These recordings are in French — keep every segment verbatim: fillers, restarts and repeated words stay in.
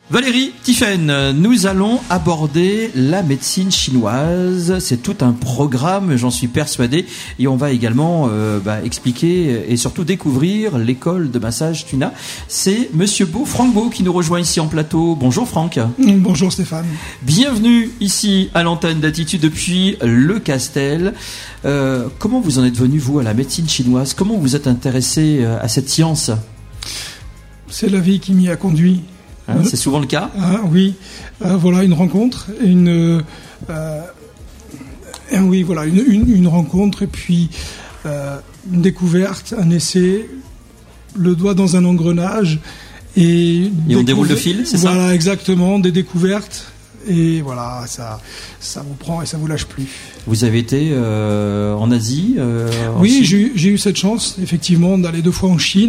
Valérie Tiphaine, nous allons aborder la médecine chinoise. C'est tout un programme, j'en suis persuadé. Et on va également euh, bah, expliquer et surtout découvrir l'école de massage Tuna. C'est Monsieur Beau, Franck Beau, qui nous rejoint ici en plateau. Bonjour Franck. Bonjour Stéphane. Bienvenue ici à l'antenne d'Attitude depuis le Castel. Euh, comment vous en êtes venu, vous, à la médecine chinoise? Comment vous êtes intéressé à cette science? C'est la vie qui m'y a conduit. Hein, c'est souvent le cas. Ah, oui, euh, voilà une rencontre, une, euh, et oui, voilà une, une, une rencontre et puis euh, une découverte, un essai, le doigt dans un engrenage et, et on déroule le fil, c'est ça? Voilà, exactement, des découvertes. Et voilà, ça, ça vous prend et ça vous lâche plus. Vous avez été euh, en Asie euh, en Oui, Chine. j'ai eu, j'ai eu cette chance, effectivement, d'aller deux fois en Chine,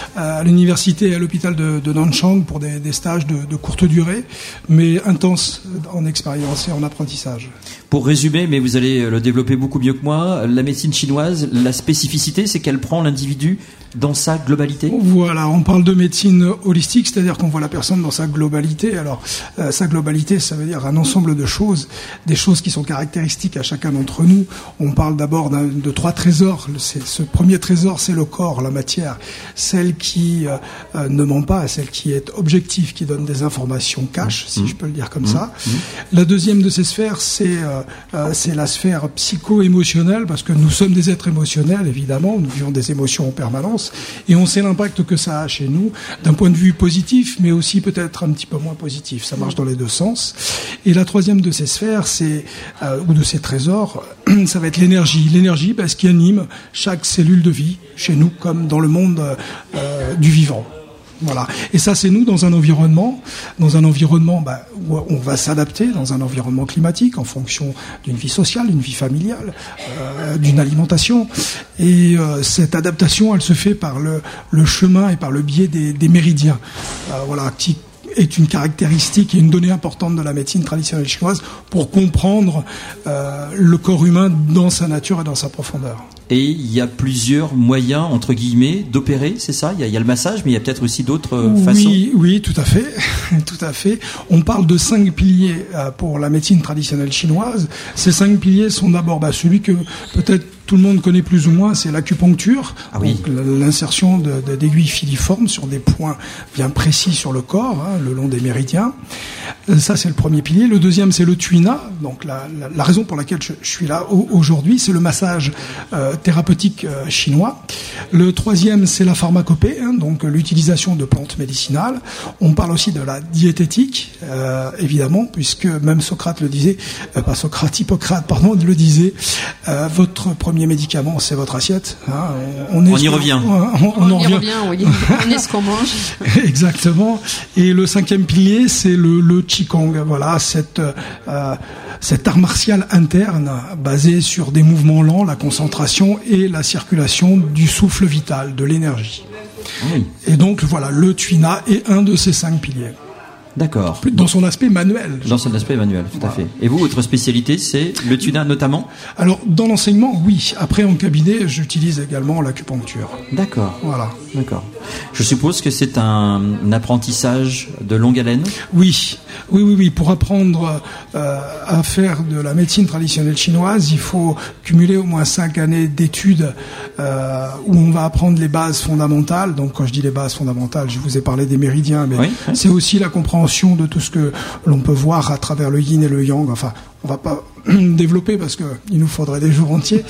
à l'université et à l'hôpital de, de Nanchang pour des, des stages de, de courte durée, mais intenses en expérience et en apprentissage. Pour résumer, mais vous allez le développer beaucoup mieux que moi, la médecine chinoise, la spécificité, c'est qu'elle prend l'individu dans sa globalité. Voilà, on parle de médecine holistique, c'est-à-dire qu'on voit la personne dans sa globalité. Alors, euh, sa globalité, ça veut dire un ensemble de choses, des choses qui sont caractéristiques à chacun d'entre nous. On parle d'abord d'un, de trois trésors. C'est, ce premier trésor, c'est le corps, la matière, celle qui euh, euh, ne ment pas, celle qui est objective, qui donne des informations cash, si mmh. je peux le dire comme mmh. ça. Mmh. La deuxième de ces sphères, c'est, euh, euh, c'est la sphère psycho-émotionnelle, parce que nous sommes des êtres émotionnels, évidemment, nous vivons des émotions en permanence. Et on sait l'impact que ça a chez nous, d'un point de vue positif, mais aussi peut-être un petit peu moins positif. Ça marche dans les deux sens. Et la troisième de ces sphères, c'est euh, ou de ces trésors, ça va être l'énergie. L'énergie, parce qu'il anime chaque cellule de vie, chez nous comme dans le monde euh, du vivant. Voilà. Et ça, c'est nous dans un environnement, dans un environnement bah, où on va s'adapter, dans un environnement climatique, en fonction d'une vie sociale, d'une vie familiale, euh, d'une alimentation. Et euh, cette adaptation, elle se fait par le, le chemin et par le biais des, des méridiens. Euh, voilà, qui est une caractéristique et une donnée importante de la médecine traditionnelle chinoise pour comprendre euh, le corps humain dans sa nature et dans sa profondeur. Et il y a plusieurs moyens, entre guillemets, d'opérer, c'est ça? Il y, a, il y a le massage, mais il y a peut-être aussi d'autres euh, oui, façons. Oui, tout à fait, tout à fait. On parle de cinq piliers euh, pour la médecine traditionnelle chinoise. Ces cinq piliers sont d'abord bah, celui que peut-être tout le monde connaît plus ou moins, c'est l'acupuncture, ah oui. donc l'insertion de, de, d'aiguilles filiformes sur des points bien précis sur le corps, hein, le long des méridiens. Ça, c'est le premier pilier. Le deuxième, c'est le tuina. Donc la, la, la raison pour laquelle je, je suis là aujourd'hui, c'est le massage euh, thérapeutique euh, chinois. Le troisième, c'est la pharmacopée, hein, donc l'utilisation de plantes médicinales. On parle aussi de la diététique, euh, évidemment, puisque même Socrate le disait, euh, pas Socrate, Hippocrate, pardon, le disait, euh, votre premier médicament, c'est votre assiette. Hein, on, on, on y revient. On, on, on, on y revient, revient oui. On est ce qu'on mange. Exactement. Et le cinquième pilier, c'est le, le Qigong. Voilà, cette, euh, cet art martial interne basé sur des mouvements lents, la concentration et la circulation du souffle vital, de l'énergie. Oui. Et donc, voilà, le Tuina est un de ces cinq piliers. D'accord. Dans son aspect manuel. Dans son aspect manuel, tout voilà. à fait. Et vous, votre spécialité, c'est le tuna notamment? Alors, dans l'enseignement, oui. Après, en cabinet, j'utilise également l'acupuncture. D'accord. Voilà. D'accord. Je suppose que c'est un, un apprentissage de longue haleine? Oui. Oui, oui, oui. Pour apprendre euh, à faire de la médecine traditionnelle chinoise, il faut cumuler au moins cinq années d'études euh, où on va apprendre les bases fondamentales. Donc, quand je dis les bases fondamentales, je vous ai parlé des méridiens, mais oui, oui. c'est aussi la compréhension de tout ce que l'on peut voir à travers le yin et le yang. Enfin, on va pas développer parce que il nous faudrait des jours entiers.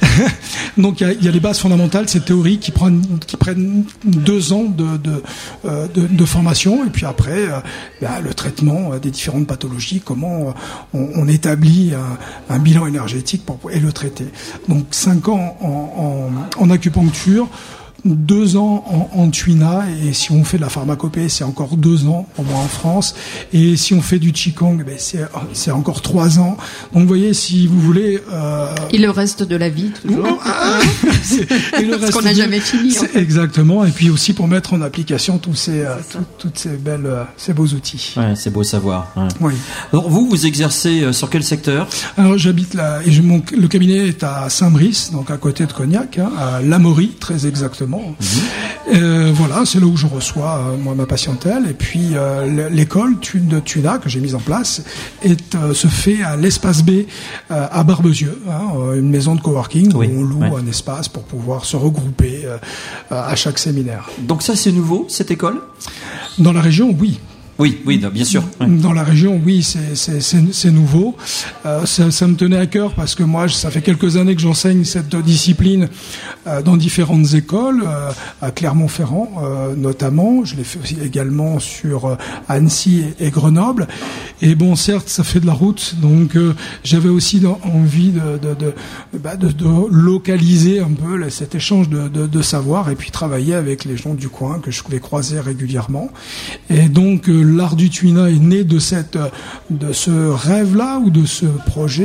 Donc, il y, y a les bases fondamentales, ces théories qui prennent, qui prennent deux ans de, de, euh, de, de formation. Et puis après, euh, bah, le traitement des différentes pathologies, comment on, on établit un, un bilan énergétique pour, et le traiter. Donc, cinq ans en, en, en acupuncture, deux ans en, en tuina, et si on fait de la pharmacopée, c'est encore deux ans, au moins en France, et si on fait du Qigong, ben c'est, c'est encore trois ans. Donc vous voyez, si vous voulez... Euh... Et le reste de la vie, toujours. Ah, c'est, et le Parce reste qu'on n'a de... jamais fini. En fait. Exactement, et puis aussi pour mettre en application tous ces, euh, tout, toutes ces belles, euh, ces beaux outils. Ouais, c'est beau savoir. Ouais. Oui. Alors vous, vous exercez euh, sur quel secteur? Alors j'habite là, et je, mon, le cabinet est à Saint-Brice, donc à côté de Cognac, hein, à Lamorie, très exactement. également. Mmh. Euh, voilà, c'est là où je reçois euh, moi ma patientèle. Et puis euh, l'école de Tuna que j'ai mise en place est euh, se fait à l'espace B euh, à Barbezieux, hein, une maison de coworking oui, où on loue ouais. un espace pour pouvoir se regrouper euh, à chaque séminaire. Donc ça c'est nouveau cette école ? Dans la région, oui. Oui, oui, bien sûr. Ouais. Dans la région, oui, c'est c'est c'est, c'est nouveau. Euh, ça, ça me tenait à cœur parce que moi, ça fait quelques années que j'enseigne cette discipline euh, dans différentes écoles, euh, à Clermont-Ferrand euh, notamment. Je l'ai fait aussi également sur euh, Annecy et, et Grenoble. Et bon, certes, ça fait de la route, donc euh, j'avais aussi dans, envie de de, de, bah, de de localiser un peu là, cet échange de, de de savoir et puis travailler avec les gens du coin que je pouvais croiser régulièrement. Et donc euh, l'art du Tuina est né de cette, de ce rêve-là ou de ce projet.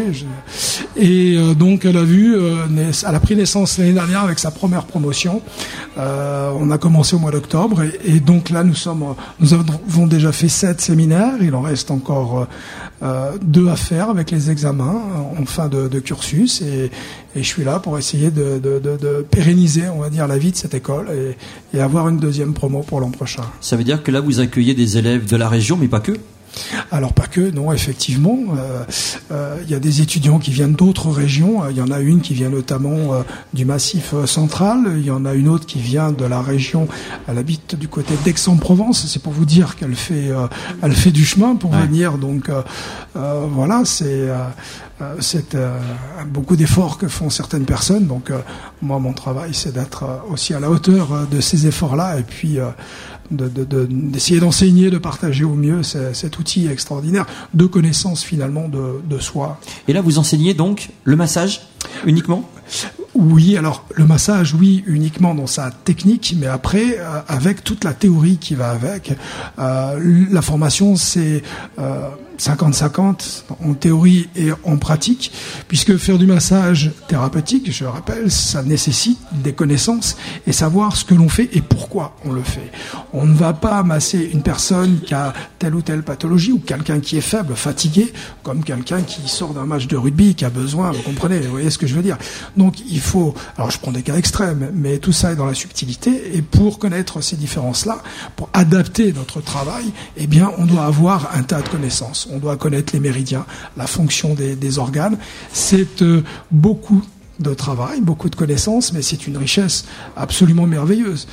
Et euh, donc elle a vu, euh, elle a pris naissance l'année dernière avec sa première promotion. Euh, on a commencé au mois d'octobre et, et donc là nous sommes, nous avons déjà fait sept séminaires. Il en reste encore euh, deux à faire avec les examens en fin de, de cursus et, et je suis là pour essayer de, de, de, de pérenniser, on va dire, la vie de cette école et, et avoir une deuxième promo pour l'an prochain. Ça veut dire que là vous accueillez des élèves de la région, mais pas que. Alors pas que, non, effectivement. Il euh, euh, y a des étudiants qui viennent d'autres régions. Il y en a une qui vient notamment euh, du Massif central. Il y en a une autre qui vient de la région. Elle habite du côté d'Aix-en-Provence. C'est pour vous dire qu'elle fait, euh, elle fait du chemin pour ouais. venir. Donc euh, euh, voilà, c'est, euh, c'est euh, beaucoup d'efforts que font certaines personnes. Donc euh, moi, mon travail, c'est d'être aussi à la hauteur de ces efforts-là. Et puis euh, De, de, de, d'essayer d'enseigner, de partager au mieux cet, cet outil extraordinaire de connaissance finalement de, de soi. Et là, vous enseignez donc le massage uniquement ? Oui, alors le massage, oui, uniquement dans sa technique, mais après, euh, avec toute la théorie qui va avec. Euh, la formation, c'est euh, cinquante cinquante en théorie et en pratique, puisque faire du massage thérapeutique, je le rappelle, ça nécessite des connaissances et savoir ce que l'on fait et pourquoi on le fait. On ne va pas masser une personne qui a telle ou telle pathologie ou quelqu'un qui est faible, fatigué, comme quelqu'un qui sort d'un match de rugby, qui a besoin, vous comprenez, vous voyez ce que je veux dire. Donc il faut, alors je prends des cas extrêmes, mais tout ça est dans la subtilité et pour connaître ces différences-là, pour adapter notre travail, eh bien on doit avoir un tas de connaissances. On doit connaître les méridiens, la fonction des, des organes. C'est euh, beaucoup de travail, beaucoup de connaissances, mais c'est une richesse absolument merveilleuse.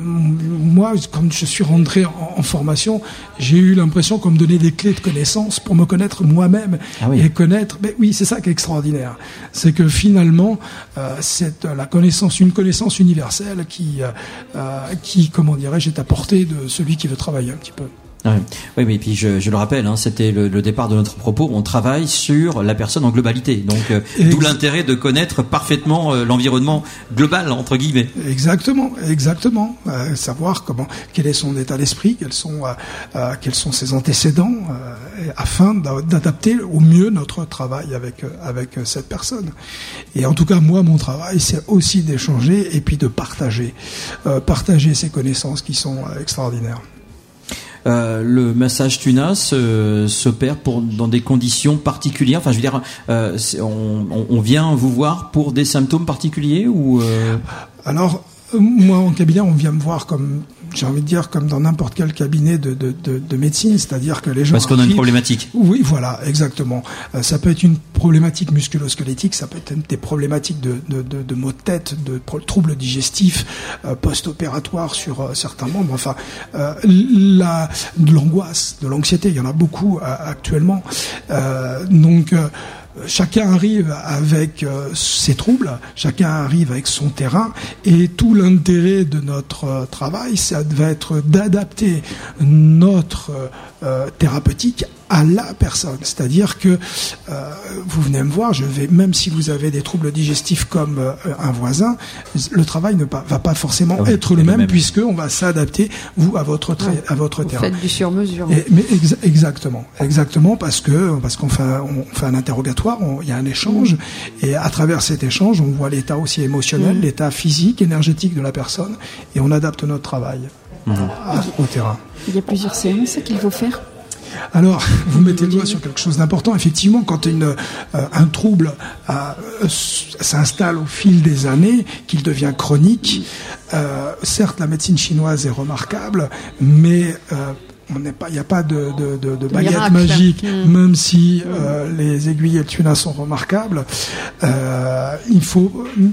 Moi, quand je suis rentré en, en formation, j'ai eu l'impression qu'on me donnait des clés de connaissances pour me connaître moi-même ah oui. et connaître. Mais oui, c'est ça qui est extraordinaire. C'est que finalement, euh, c'est la connaissance, une connaissance universelle qui, euh, qui, comment dirais-je, est à portée de celui qui veut travailler un petit peu. Oui, oui, mais puis je, je le rappelle, hein, c'était le, le départ de notre propos. On travaille sur la personne en globalité, donc euh, d'où l'intérêt de connaître parfaitement euh, l'environnement global entre guillemets. Exactement, exactement. Euh, savoir comment, quel est son état d'esprit, quels sont, euh, euh, quels sont ses antécédents, euh, afin d'adapter au mieux notre travail avec euh, avec cette personne. Et en tout cas, moi, mon travail, c'est aussi d'échanger et puis de partager, euh, partager ces connaissances qui sont euh, extraordinaires. Euh, le massage Tuna se, s'opère pour, dans des conditions particulières. Enfin, je veux dire, euh, on, on vient vous voir pour des symptômes particuliers ou euh... Alors, moi, en cabinet, on vient me voir comme, j'ai envie de dire, comme dans n'importe quel cabinet de, de, de, de médecine, c'est-à-dire que les gens... Parce qu'on arrivent... a une problématique. Oui, voilà, exactement. Euh, ça peut être une problématique musculo-squelettique, ça peut être des problématiques de, de, de, de maux de tête, de troubles digestifs, euh, post-opératoires sur euh, certains membres, enfin, euh, la, de l'angoisse, de l'anxiété, il y en a beaucoup euh, actuellement. Euh, donc... Euh, Chacun arrive avec euh, ses troubles, chacun arrive avec son terrain, et tout l'intérêt de notre euh, travail, ça va être d'adapter notre euh, thérapeutique à la personne. C'est-à-dire que euh, vous venez me voir, je vais, même si vous avez des troubles digestifs comme euh, un voisin, le travail ne va, va pas forcément ah oui, être le même, même. puisque on va s'adapter vous à votre tra- ouais, à votre vous terrain. Faites du sur-mesure. Et, mais ex- exactement, exactement parce que parce qu'on fait un, on fait un interrogatoire, il y a un échange mmh. et à travers cet échange, on voit l'état aussi émotionnel, mmh. l'état physique, énergétique de la personne et on adapte notre travail mmh. à, au terrain. Il y a plusieurs séances qu'il faut faire. Alors, vous mettez le doigt sur quelque chose d'important. Effectivement, quand une, euh, un trouble euh, s'installe au fil des années, qu'il devient chronique, euh, certes, la médecine chinoise est remarquable, mais euh, on n'est pas, il n'y a pas de, de, de, de baguette miracle. magique, mmh. même si euh, les aiguilles et le tuina sont remarquables. Euh, il faut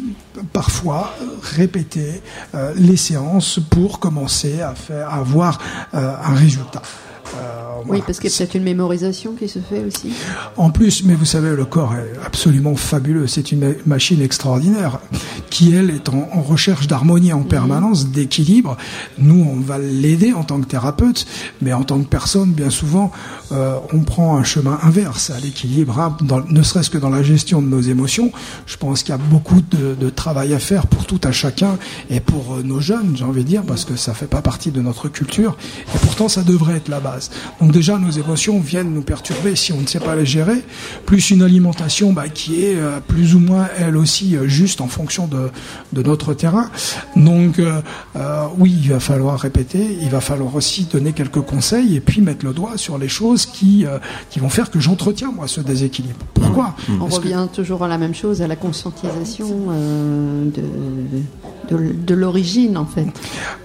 parfois répéter euh, les séances pour commencer à faire, à avoir euh, un résultat. Euh, Oui, voilà. parce qu'il y a peut-être une mémorisation qui se fait aussi. En plus, mais vous savez, le corps est absolument fabuleux. C'est une machine extraordinaire qui, elle, est en, en recherche d'harmonie en permanence, d'équilibre. Nous, on va l'aider en tant que thérapeute, mais en tant que personne, bien souvent, euh, on prend un chemin inverse à l'équilibre, hein, dans, ne serait-ce que dans la gestion de nos émotions. Je pense qu'il y a beaucoup de, de travail à faire pour tout à chacun et pour nos jeunes, j'ai envie de dire, parce que ça fait pas partie de notre culture. Et pourtant, ça devrait être la base. Donc déjà, nos émotions viennent nous perturber si on ne sait pas les gérer, plus une alimentation bah, qui est euh, plus ou moins, elle aussi, euh, juste en fonction de, de notre terrain. Donc euh, euh, oui, il va falloir répéter, il va falloir aussi donner quelques conseils et puis mettre le doigt sur les choses qui, euh, qui vont faire que j'entretiens, moi, ce déséquilibre. Pourquoi ? On Parce revient que... toujours à la même chose, à la conscientisation euh, de, de, de l'origine, en fait.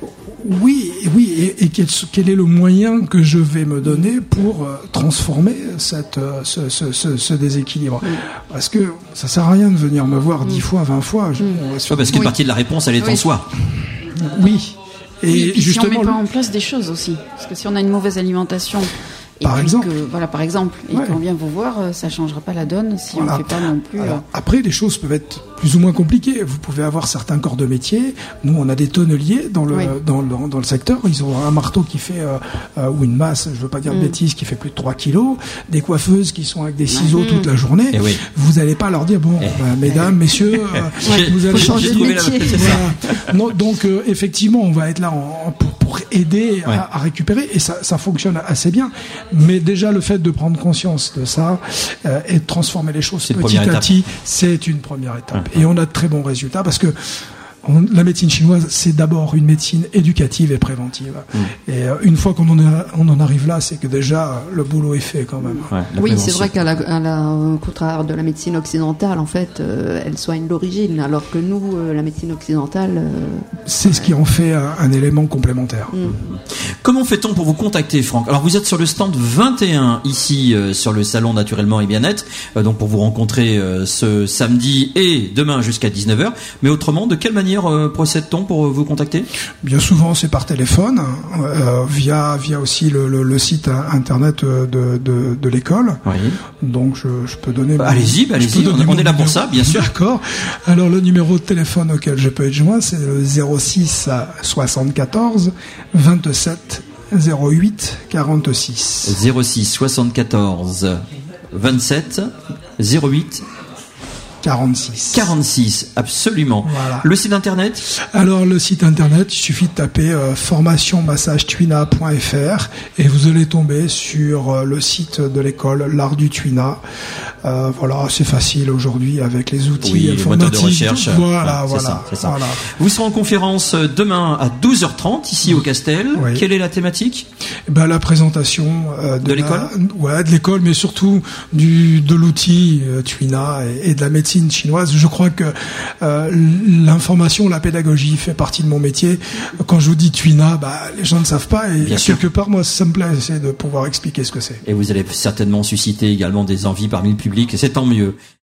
Oui, oui, et, et quel, quel est le moyen que je vais me donner pour euh, transformer cette, euh, ce, ce, ce, ce déséquilibre ? Parce que ça sert à rien de venir me voir dix fois, vingt fois. Je, on va se faire... Ouais, parce qu'une oui. partie de la réponse, elle est oui. en soi. Oui. Et, oui, et puis justement, si on met pas en place des choses aussi, parce que si on a une mauvaise alimentation, et par exemple, que, voilà, par exemple, et ouais. qu'on vient vous voir, ça changera pas la donne si voilà. on ne fait pas non plus. Alors, euh... Après, les choses peuvent être plus ou moins compliquées. Vous pouvez avoir certains corps de métier. Nous, on a des tonneliers dans le oui. dans le dans le secteur. Ils ont un marteau qui fait euh, euh, ou une masse, je veux pas dire de mm. bêtises, qui fait plus de trois kilos. Des coiffeuses qui sont avec des ciseaux mm. toute la journée. Et oui. Vous allez pas leur dire bon, et... bah, mesdames, messieurs, euh, ouais. vous allez changer de métier. La... Voilà. Non, donc euh, effectivement, on va être là en, en, pour, pour aider ouais. à, à récupérer et ça ça fonctionne assez bien. Mais déjà le fait de prendre conscience de ça euh, et de transformer les choses petit à petit, c'est une première étape. Mmh. Et on a de très bons résultats parce que on, la médecine chinoise, c'est d'abord une médecine éducative et préventive. Mmh. Et euh, une fois qu'on en, est, on en arrive là, c'est que déjà le boulot est fait quand même. Ouais, oui, c'est vrai qu'à la, à la, au contraire de la médecine occidentale, en fait, euh, elle soigne l'origine, alors que nous, euh, la médecine occidentale... Euh, c'est ouais. ce qui en fait un, un élément complémentaire. Mmh. Comment fait-on pour vous contacter, Franck ? Alors vous êtes sur le stand vingt et un, ici, euh, sur le salon Naturellement et Bien-être, euh, donc pour vous rencontrer euh, ce samedi et demain jusqu'à dix-neuf heures. Mais autrement, de quelle manière procède-t-on pour vous contacter ? Bien souvent, c'est par téléphone, euh, via via aussi le, le, le site internet de de, de l'école. Oui. Donc je, je peux donner. Bah, allez-y, bah, allez-y. On, on est là pour ça, bien sûr. D'accord. Alors le numéro de téléphone auquel je peux être joint, c'est le zéro six soixante-quatorze vingt-sept zéro huit quarante-six. zéro six soixante-quatorze vingt-sept zéro huit quarante-six. quarante-six, absolument. Voilà. Le site internet ? Alors le site internet, il suffit de taper euh, formation massage tuina point f r et vous allez tomber sur euh, le site de l'école L'Art du Tuina. Euh, voilà, c'est facile aujourd'hui avec les outils oui, informatiques. Les moteurs de recherche. Voilà, ouais, voilà, c'est ça, c'est ça. voilà. Vous serez en conférence demain à douze heures trente ici au Castel. Oui. Quelle est la thématique ? Eh ben, la présentation euh, de, de l'école. La, ouais, de l'école, mais surtout du de l'outil euh, Tuina et, et de la médecine chinoise. Je crois que euh, l'information, la pédagogie fait partie de mon métier. Quand je vous dis Tuina, bah, les gens ne savent pas et Bien quelque sûr. part, moi, ça me plaît, c'est de pouvoir expliquer ce que c'est. Et vous allez certainement susciter également des envies parmi le public, et c'est tant mieux.